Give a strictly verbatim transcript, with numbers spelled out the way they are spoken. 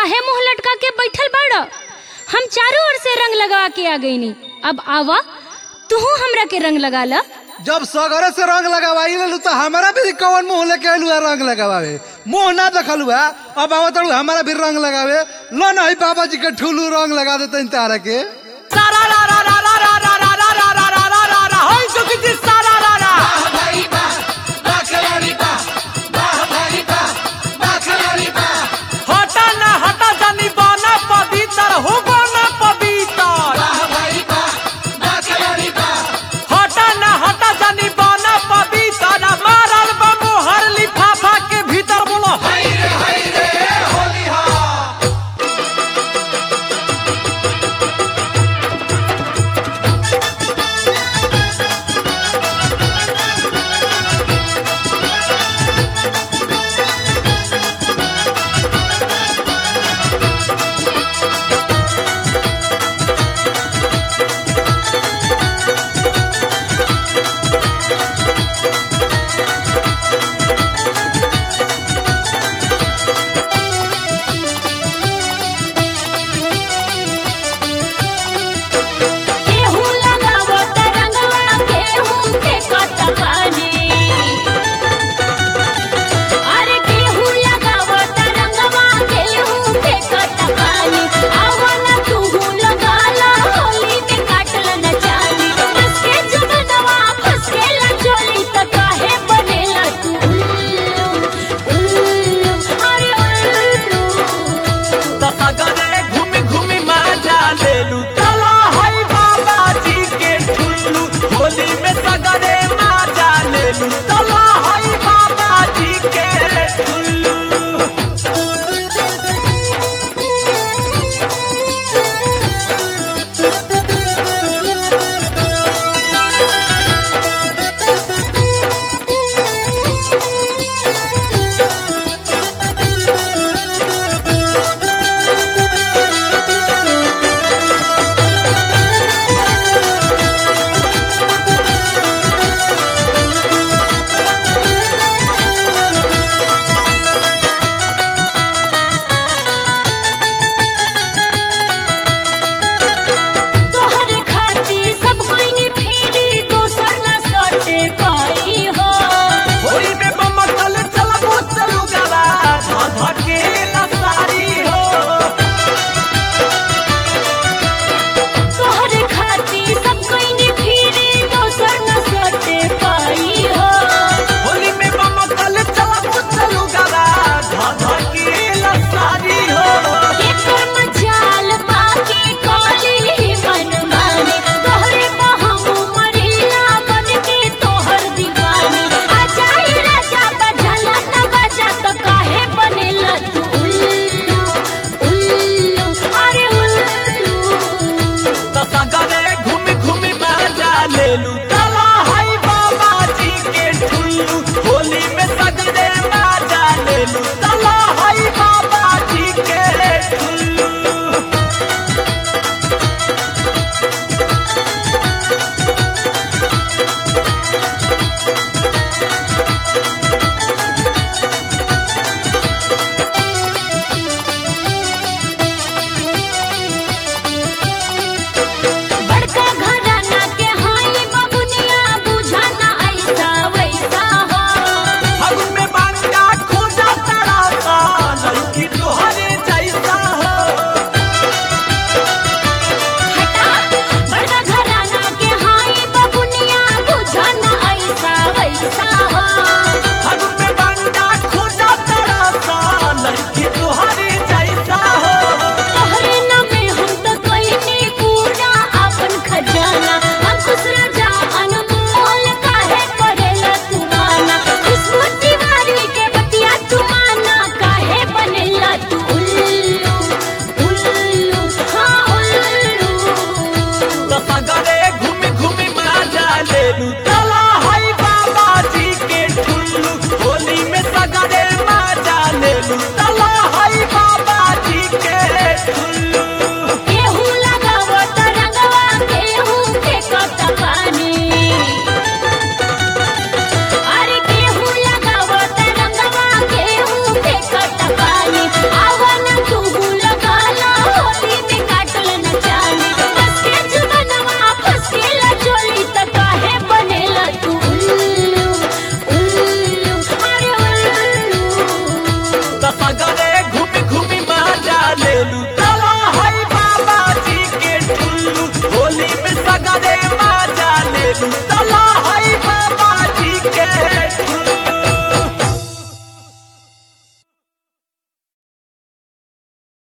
काहे मुंह लटका के बैठल बाड़? हम चारों ओर से रंग लगा के आ गईनी। अब आवा तू हमरा के रंग लगा ला। जब सगरे से रंग लगावाई लेलू तो हमारा भी कौन मुंह लेके आलू है रंग लगावे? मुंह ना देखलू है, अब आवत हमारा भी रंग लगावे। लो नहीं बाबा जी के ठुलू रंग लगा देते तारा के। आवन तू ला